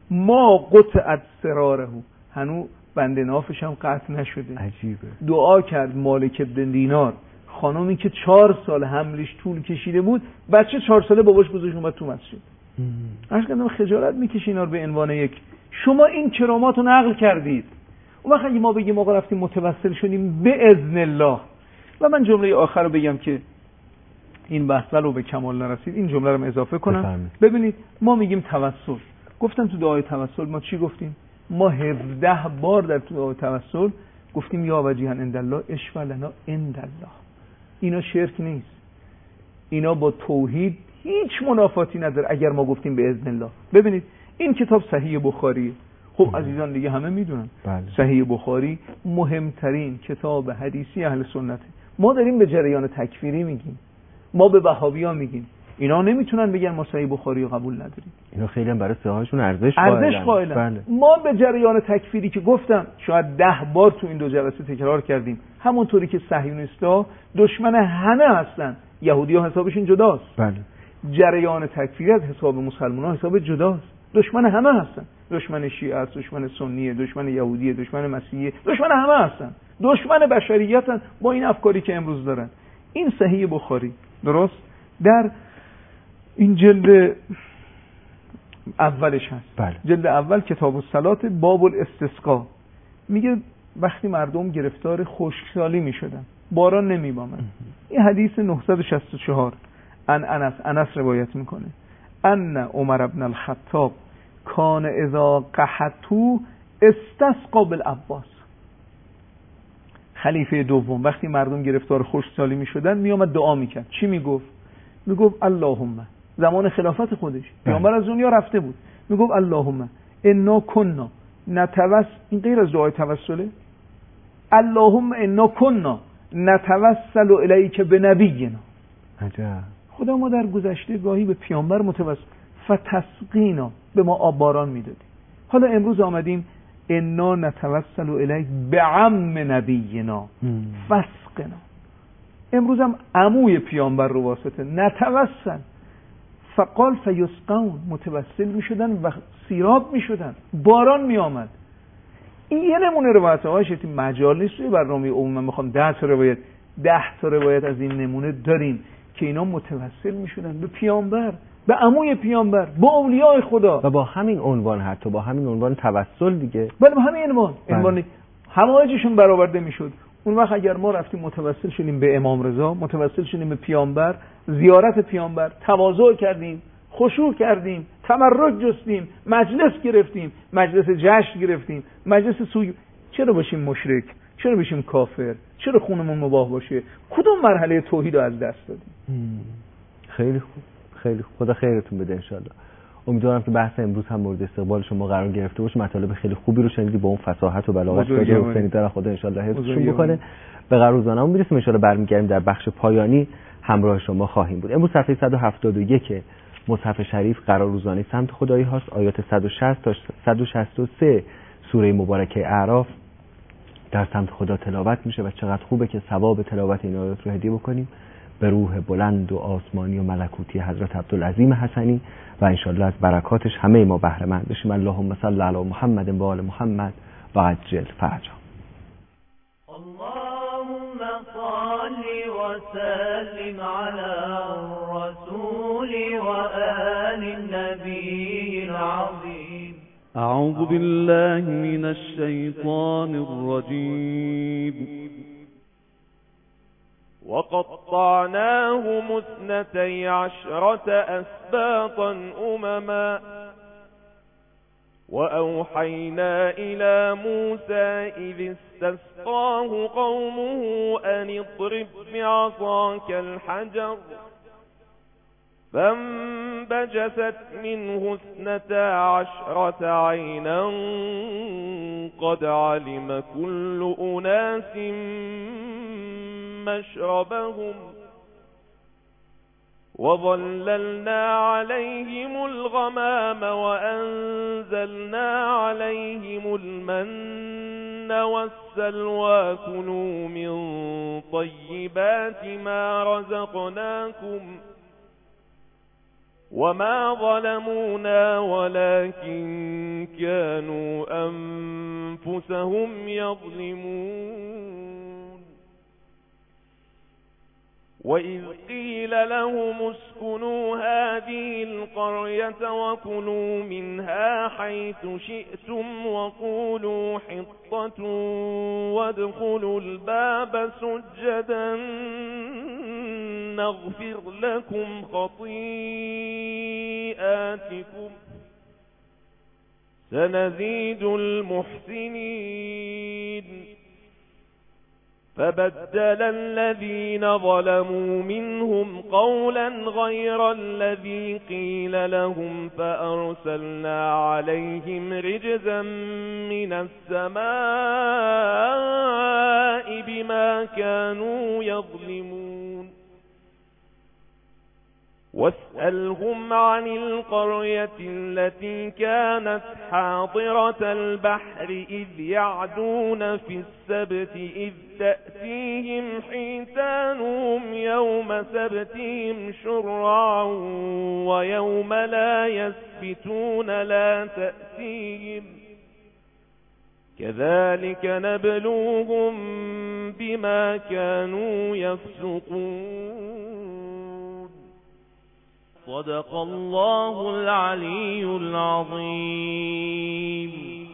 ما قطعت سراره، هنو بند نافش هم قطع نشده. عجیبه. دعا کرد مالک بن دینار، خانومی که 4 سال حملش طول کشیده بود، بچه 4 ساله باباش گذاشت اومد تو مسجد. عرض کردم خجالت میکشی اینا رو به عنوان یک، شما این کرامات رو نقل کردید. اون وقت اگه ما بگیم آقا رفتیم متوسل شدیم به اذن الله. و من جمله آخر رو بگم که این بحث رو به کمال نرسید، این جمله رو اضافه کنم. ببینید ما میگیم توسل، گفتم تو دعای توسل ما چی گفتیم؟ ما 17 بار در تو دعای توسل گفتیم یا وجیها عند الله اشفع لنا عند الله. اینا شرک نیست، اینا با توحید هیچ منافاتی نداره اگر ما گفتیم به اذن الله. ببینید این کتاب صحیح بخاری، خب عزیزان دیگه همه میدونن صحیح بخاری مهمترین کتاب حدیثی اهل سنته. ما داریم به جریان تکفیری میگیم، ما به وهابی‌ها میگیم، اینا نمیتونن بگن ما صحیح بخاری رو قبول نداریم. اینا خیلی هم برای صحاحشون ارزش قائلن. بله. ما به جریان تکفیری که گفتم شاید 10 بار تو این 2 جلسه تکرار کردیم، همونطوری که صهیونیست‌ها دشمن همه هستن، یهودی‌ها حسابشون جداست. بله. جریان تکفیری از حساب مسلمان‌ها حساب جداست. دشمن همه هستن، دشمن شیعه است، دشمن سنیه، دشمن یهودیه، دشمن مسیحیه، دشمن همه هستن، دشمن بشریتن با این افکاری که امروز دارن. این صحیح بخاری درست در این جلد اولش هست. بله. جلد اول کتاب الصلات باب الاستسقا میگه وقتی مردم گرفتار خشکسالی میشدن، باران نمیبامد. این حدیث 964 انس روایت میکنه ان عمر بن الخطاب کان اذا قحطوا استسقا بالعباس. خلیفه دوم وقتی مردم گرفتار خشکسالی میشدن میومد دعا میکرد. چی میگفت؟ میگفت اللهم، زمان خلافت خودش پیامبر از دنیا رفته بود، میگفت اللهم انا كنا نتوسل، این غیر از دعای توسله، اللهم انا كنا نتوسل الیک بنبینا. عجب. خدا ما در گذشته گاهی به پیامبر متوسل فتسقینا، به ما آب باران میدادی. حالا امروز آمدیم انا نتوسل الیک بعم نبینا فسقنا. امروز هم عموی پیامبر رو واسطه نتوسل فقال فیسقون، متوسل میشدن و سیراب میشدن، باران میآمد. این یه نمونه روایت ها شدیم، مجال نیست توی برنامه عموما میخوام 10 تا روایت از این نمونه داریم که اینا متوسل میشدن به پیامبر، به عموی پیامبر، با اولیاء خدا، و با همین عنوان، حتی با همین عنوان توسل دیگه. بله با همین عنوان همایجشون برآورده میشد. اون وقت اگر ما رفتیم متوسل شدیم به امام رضا، متوسل شدیم به پیامبر، زیارت پیامبر، تواضع کردیم، خشوع کردیم، تمرد جستیم، مجلس گرفتیم، مجلس جشن گرفتیم، مجلس سوی، چرا باشیم مشرک؟ چرا باشیم کافر؟ چرا خونمون مباح باشه؟ کدوم مرحله توحید رو از دست دادیم؟ خیلی خوب، خیلی خوب. خدا خیرتون بده انشالله. امیدوارم که بحث امروز هم مورد استقبال شما قرار گرفته باشه. مطالب خیلی خوبی رو شنیدید با اون فصاحت و بلاغت که حسینی داره. خدا انشالله حفظشون بکنه. به قرار روزانه‌مون میرسیم انشالله، برمیگردیم در بخش پایانی همراه شما خواهیم بود. امروز صفحه 171 مصحف شریف قرار روزانه سمت خدایی هاست. آیات 160 تا 163 سوره مبارکه اعراف در سمت خدا تلاوت میشه و چقدر خوبه که ثواب تلاوت این آیات رو هدیه بکنیم به روح بلند و آسمانی و ملکوتی حضرت عبدالعظیم حسنی و انشالله از برکاتش همه ما بهره مند بشیم. اللهم صل علی محمد و آل محمد و عجل فرجا. اللهم صل وسلم على الرسول وآل النبي العظيم. أعوذ بالله من الشيطان الرجيم. وقطعناهم 12 أسباطا أمما وأوحينا إلى موسى إذ استسقاه قومه أن اضرب بعصاك الحجر فانبجست منه 12 عينا قد علم كل أناس مشربهم وظللنا عليهم الغمام وأنزلنا عليهم المن والسلوى كلوا من طيبات ما رزقناكم وما ظلمونا ولكن كانوا أنفسهم يظلمون وإذ قيل لهم اسكنوا هذه القرية وكلوا منها حيث شئتم وقولوا حطة وادخلوا الباب سجدا نغفر لكم خطيئاتكم سنزيد المحسنين فبدل الذين ظلموا منهم قولا غير الذي قيل لهم فأرسلنا عليهم رجزا من السماء بما كانوا يظلمون واسألهم عن القرية التي كانت حاضرة البحر إذ يعدون في السبت إذ تأتيهم حيتانهم يوم سبتهم شرعا ويوم لا يسبتون لا تأتيهم كذلك نبلوهم بما كانوا يفسقون صدق الله العلي العظيم.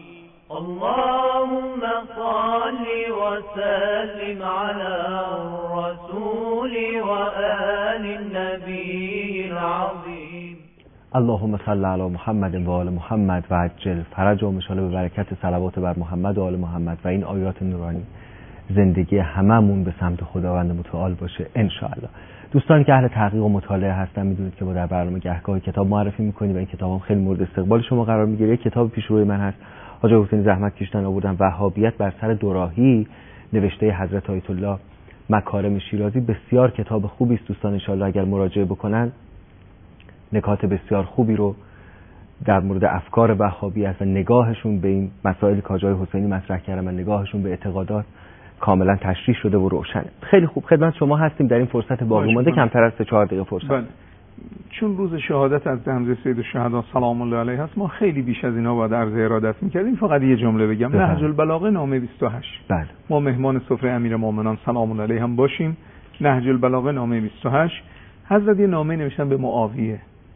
اللهم صل وسلم على الرسول وآل النبي العظيم. اللهم صل علی محمد و آل محمد و عجل فرجهم انشاءالله به برکت صلوات بر محمد و آل محمد و این آیات نورانی زندگی هممون به سمت خداوند متعال باشه انشاءالله. دوستان که اهل تحقیق و مطالعه هستن میدونید که ما در برنامه گهگاهی کتاب معرفی میکنیم و این کتاب هم خیلی مورد استقبال شما قرار میگیره. کتاب پیش روی من هست، حاج حسینی زحمت کشیدن آوردن وهابیت بر سر دوراهی نوشته حضرت آیت الله مکارم شیرازی. بسیار کتاب خوبی است دوستان، ان شاءالله اگر مراجعه بکنن نکات بسیار خوبی رو در مورد افکار وهابیت و نگاهشون به این مسائلی که حاج حسینی مطرح کردن و نگاهشون به اعتقادات کاملا تشریح شده و روشنه. خیلی خوب، خدمت شما هستیم در این فرصت باقی مانده، کمتر از 4 دقیقه فرصت. بله. چون روز شهادت از حضرت سید الشهدا سلام الله علیه هست، ما خیلی بیش از اینا باید عرض ارادت می‌کردیم. فقط یه جمله بگم. نهج البلاغه نامه 28. بله. ما مهمان سفره امیرالمومنین سلام الله علیه هم باشیم. نهج البلاغه نامه 28. حضرت یه نامه نوشتن به معاویه.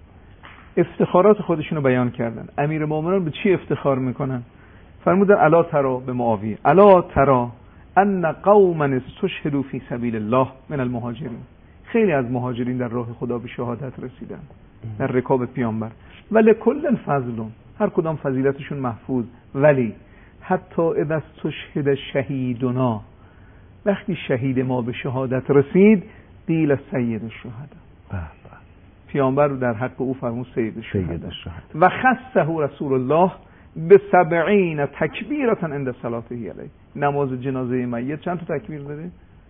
افتخارات خودشونو بیان کردن. امیرالمومنین به چی افتخار میکنن؟ فرمودن الا ترى به معاویه الا ترى ان قوما استشهدوا فی سبیل الله من المهاجرین. خیلی از مهاجرین در راه خدا به شهادت رسیدن در رکاب پیامبر. ولی کل فضل، هر کدام فضیلتشون محفوظ. ولی حتی اذا استشهد شهیدنا، وقتی شهید ما به شهادت رسید قیل سید الشهدا، پیامبر رو در حق او فرمود سید الشهدا. و خصه رسول الله به 70 تکبیرة عند صلاته علیه. نماز جنازه میت چند تا تکبیر داره؟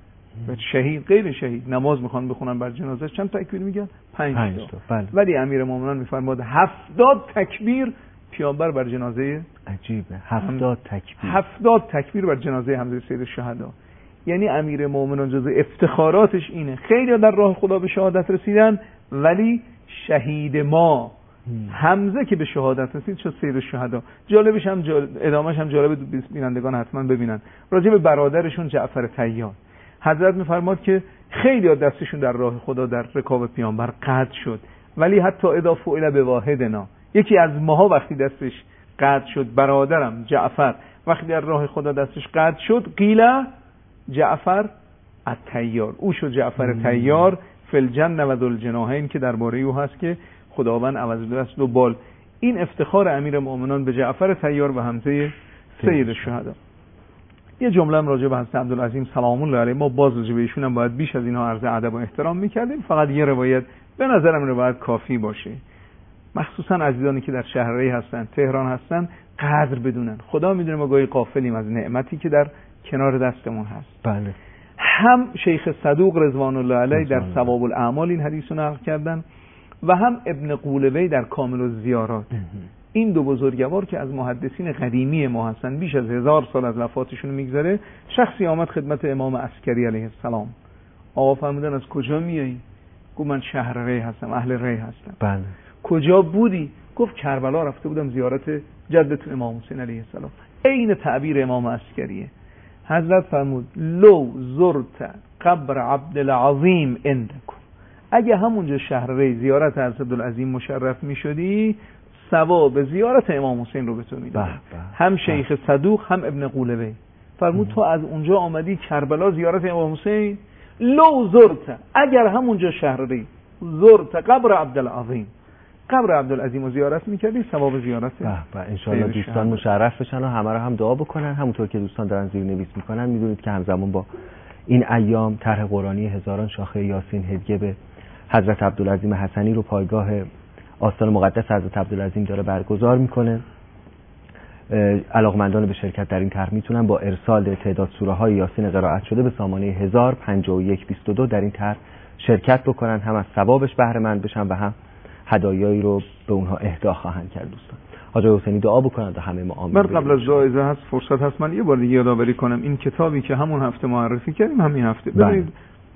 شهید غیر شهید نماز میخوان بخونن بر جنازه چند تا تکبیر میگن؟ 5 تا. بله. ولی امیرالمومنین میفرماد 70 تکبیر پیامبر بر جنازه. عجیبه، 70 تکبیر. 70 تکبیر بر جنازه حمزه سید الشهدا. یعنی امیرالمومنین جزء افتخاراتش اینه خیلی در راه خدا به شهادت رسیدن، ولی شهید ما حمزه که به شهادت رسید شد سید الشهدا. جالبش هم ادامهش هم جالب، بینندگان حتما ببینن. راجع به برادرشون جعفر طیار حضرت میفرماد که خیلی دستشون در راه خدا در رکاب پیامبر قطع شد، ولی حتی اذا فعل به واحدنا، یکی از ماها وقتی دستش قطع شد، برادرم جعفر وقتی در راه خدا دستش قطع شد قیل جعفر الطیار، او شد جعفر طیار فی الجنه و ذو الجناحین، که درباره او هست که خداوند عوض دست و بال. این افتخار امیرالمومنین به جعفر طیار و حمزه سید الشهدا. یه جمله هم راجع به حضرت عبدالعظیم سلام الله علیه، ما باز راجع به ایشون هم باید بیش از اینها عرض ادب و احترام می‌کردیم. فقط یه روایت به نظرم روایت کافی باشه، مخصوصا عزیزانی که در شهرهای هستن، تهران هستن، قدر بدونن. خدا میدونه ما گاهی غافلیم از نعمتی که در کنار دستمون هست. بله. هم شیخ صدوق رضوان الله علیه در ثواب الاعمال این حدیث رو نقل کردن و هم ابن قولوی در کامل الزیارات. این دو بزرگوار که از محدثین قدیمی ما هستن، بیش از 1000 سال از وفاتشون میگذره. شخصی آمد خدمت امام عسکری علیه السلام، آقا فرمودن از کجا میایی؟ گفت من شهر ری هستم، اهل ری هستم. بله. کجا بودی؟ گفت کربلا رفته بودم زیارت جدتون امام حسین علیه السلام. عین تعبیر امام عسکریه. حضرت فرمود لو زرت قبر عبدالعظیم عندکم، اگه همونجا شهر ری زیارت حضرت عبدالعظیم مشرف میشدی ثواب زیارت امام حسین رو به تو میداد. هم شیخ صدوق هم ابن قولبه فرمود تو از اونجا آمدی کربلا زیارت امام حسین، لو زرت، اگر همونجا شهر ری زرت قبر عبدالعظیم، قبر عبدالعظیم رو زیارت میکردی ثواب زیارت. انشاءالله دوستان مشرف بشن و همه رو هم دعا بکنن. همونطور که دوستان دارن زیرنویس میکنن، میدونید که همزمان با این ایام طرح قرآنی هزاران شاخه یاسین هدیه به حضرت عبدالعظیم حسنی رو پایگاه آستان مقدس حضرت عبدالعظیم داره برگزار میکنه. علاقمندان به شرکت در این طرح میتونن با ارسال تعداد سوره های یاسین قرائت شده به سامانه 105122 در این طرح شرکت بکنن، هم از ثوابش بهره مند بشن و هم هدایایی رو به اونها اهدا خواهند کرد. دوستان حاج حسینی دعا بکنند و همه ما آمین. من قبل از جایزه هست فرصت هست من یه بار دیگه یادآوری کنم این کتابی که همون هفته معرفی کردیم همین هفته، ببینید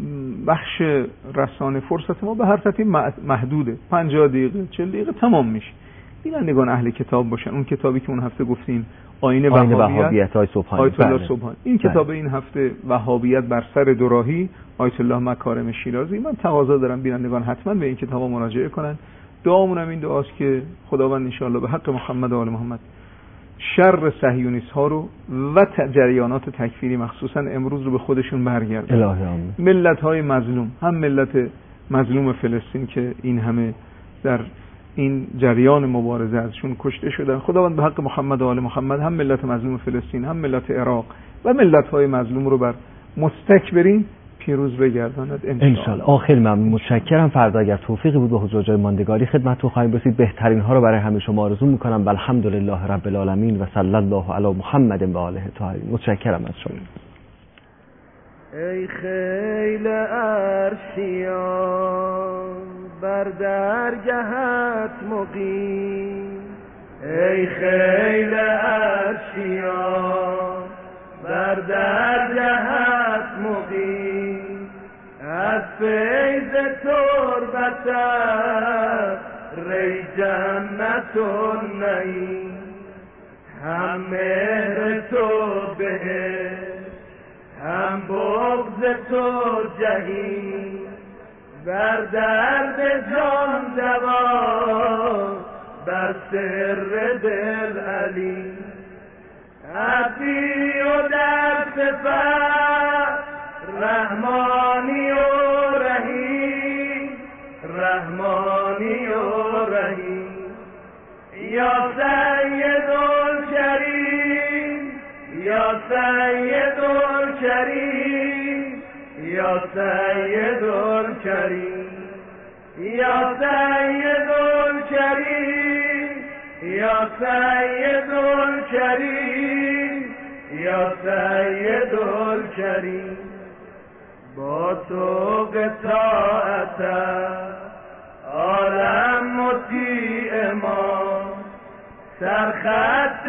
بخش رسانه فرصت ما به هر ترتیب محدوده، 50 دقیقه 40 دقیقه تمام میشه. بینندگان اهل کتاب باشن. اون کتابی که اون هفته گفتیم آیین وهابیت آیت الله سبحانی، این کتاب این هفته وهابیت بر سر دوراهی آیت الله مکارم شیرازی. من تقاضا دارم بینندگان حتما به این کتابا مراجعه کنن. دعامونم این دعاست که خداوند ان شاءالله به حق محمد و آل محمد شر صهیونیست ها رو و جریانات تکفیری مخصوصا امروز رو به خودشون برگردن. الهی آمین. ملت های مظلوم، هم ملت مظلوم فلسطین که این همه در این جریان مبارزه ازشون کشته شدن، خداوند به حق محمد و آل محمد هم ملت مظلوم فلسطین هم ملت عراق و ملت های مظلوم رو بر مستکبرین پیروز بگرداند انشاءالله. آخر ممنون، متشکرم. فردا اگر توفیقی بود به حضور جای ماندگاری خدمتتون خواهیم رسید. بهترین ها رو برای همه شما آرزو میکنم. والحمدلله رب العالمین و صلی الله علی محمد و آله الطاهرین. متشکرم از شما. ای خیل عرشیان بر درگهت مقیم، ای خیل عرشیان بر درگهت مقیم، از فیض تربتت ری جنت النعیم، هم مهر تو بهشت هم بغض تو جحیم، بر درد جان دوا بر سر دل علی، عبدی و در صفت رحمانی و رحیم، رحمانی و رحیم، یا سید الکریم یا سید الکریم یا سید الکریم یا سید الکریم یا سید الکریم یا سید الکریم، با تو قطاعت عالم مطیع ما، سرخط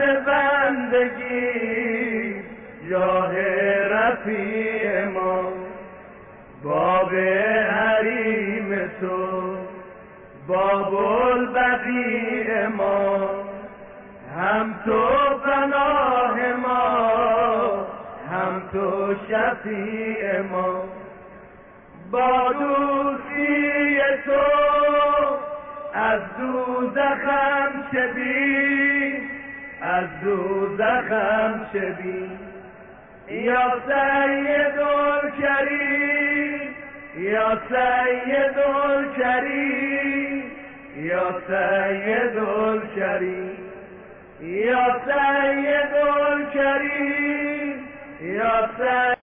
بندگی جاه رفیع ما، باب حریم تو باب البقیع ما، هم تو پناه ما هم تو شفیع ما، با دوستی تو از دوزخم شدی، از دوزخم شدی، یا سید الکریم یا سید الکریم یا سید الکریم یا سید الکریم یا سید